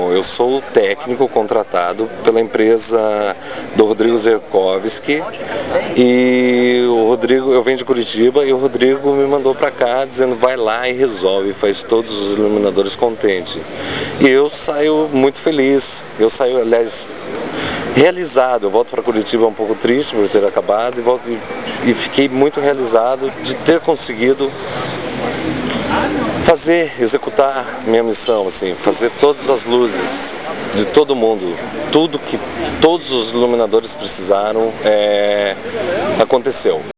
Não, eu sou o técnico contratado pela empresa do Rodrigo Zerkovski e o Rodrigo, eu venho de Curitiba e o Rodrigo me mandou para cá dizendo vai lá e resolve, faz todos os iluminadores contentes. E eu saio muito feliz, eu saio, aliás, realizado. Eu volto para Curitiba um pouco triste por ter acabado e fiquei muito realizado de ter conseguido executar minha missão, assim, fazer todas as luzes de todo mundo, tudo que todos os iluminadores precisaram, aconteceu.